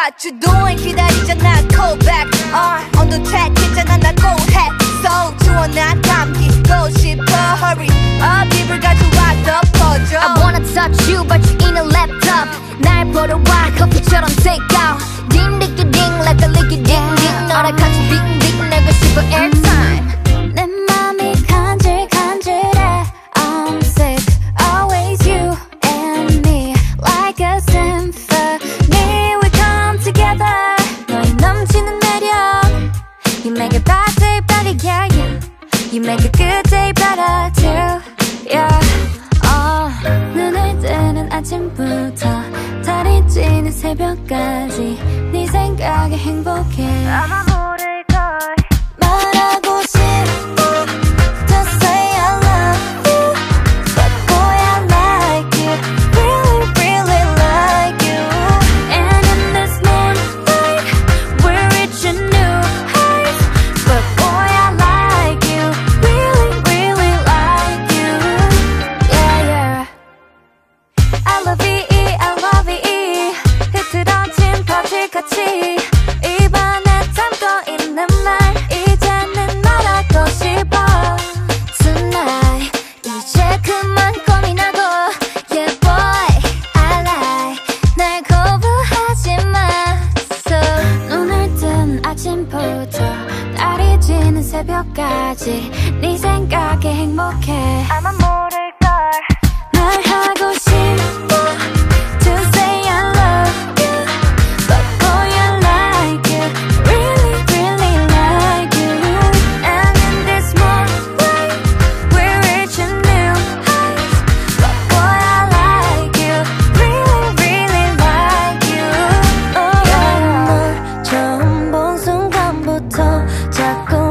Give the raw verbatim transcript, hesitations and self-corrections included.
what you doing 기다리잖아 call back uh, on the track 있잖아 나 go ahead so 추워 난 감기고 싶어 hurry up 입을 가져와 덮어줘 I wanna touch you but you in a laptop 날 보러 와 커피처럼 take out ding ding ding ding like a licky ding ding 너랑 같이 빙 빙 내고 싶어 airtime 내 맘이 간질간질해 I'm sick always you and me like a symphony we come together 너의 넘치는 매력 You make a bad day better yeah yeah You make a good day better too yeah uh. 눈을 뜨는 아침부터 달이 지는 새벽까지 네 생각에 행복해 아마 모를걸 말하고 싶어 To say I love you But boy I like you Really really like you And in this moonlight We're reaching new heights But boy I like you Really really like you Yeah yeah I love you I love you 흐트러진 퍼즐같이 입안에 담고 있는 말 이제는 말하고 싶어 Tonight 이제 그만 고민하고 Yeah boy I like 날 거부하지 마 So 눈을 뜬 아침부터 달이 지는 새벽까지 네 생각에 행복해 아마 모를걸 말하고 싶어 To say I love you But boy I like you Really really like you And in this moonlight We're reaching new heights But boy I like you Really really like you oh, yeah. 널 처음 본 순간부터 자꾸